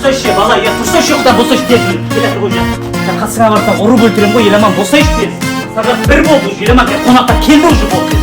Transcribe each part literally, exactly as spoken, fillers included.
Тұрсайшы, бала, я тұрсайшы ұқтан болсайшы дедім. Келетір ғой жа. Сен қасыңа барсам ұрып өлтірем ғой, еламан болсайшы дедім. Сағат бір болды, еламан мен қонаққа келді уже болды.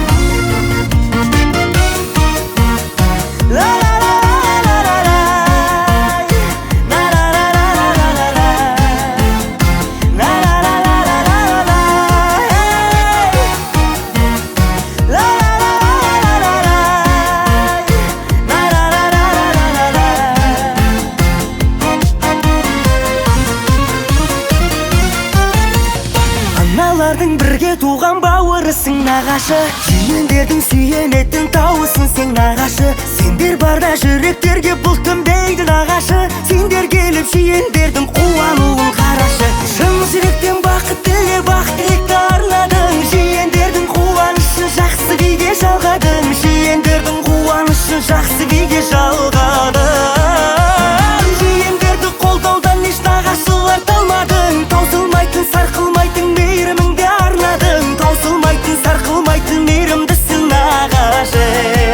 Аналардың бірге туған бауырысың нағашы, жиендердің сүйенетін тауысың сен нағашы. Сендер барда жүректерге бұлтым дейді нағашы, сендер келіп жиендердің қуануын қарашы. Шын жүректен бақыт тіле бақ тілекті арнадың, жиендердің қуанышын жақсы биге жалғадың, жиендердің қуанышын жақсы биге жалғадың. Жиендерді қолдаудан еш нағашылар талмадың, таусылмайтын сарқылмайтын мейіріміңді арнадың, таусылмайтын сарқылмайтын мейірімдісің нағашы.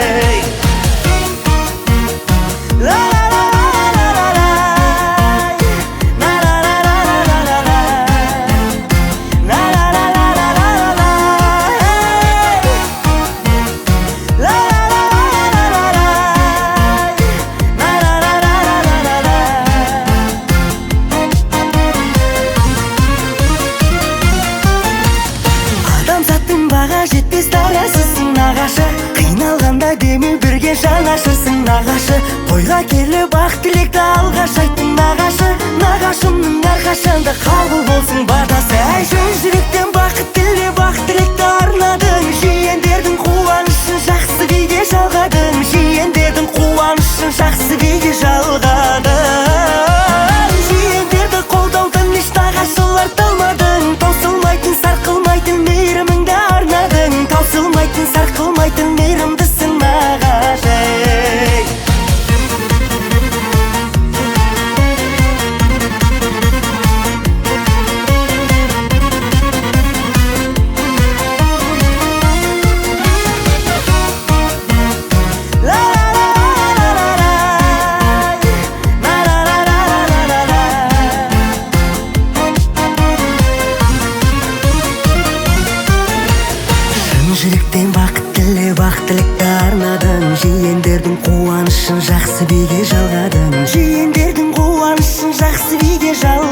Жетпес дарасысың нағашы, қиналғанда деме бірге жанашырсың нағашы. Тойға келіп ақ тілекті алғаш айттың нағашы, нағашымның әрқашанда қабыл болсын батасы. Әй шын жүректен бақыт тіле бақ тілекті арнадың, жиендердің қуанышын жақсы биге жалғадың, жиендердің қуанышын жақсы биге жалғадың. Жиендерді қолдаудан еш нағашылар талмадың, таусылмайтын сарқылмайтын мейіріміңді арнадың, таусылмайтын сарқылмайтын мейірімдісің нағашы. Жүректен бақыт тіле бақ тілекті арнадың, жиендердің қуанышын жақсы биге жалғадың, жиендердің қуанышын жақсы биге жалғадың.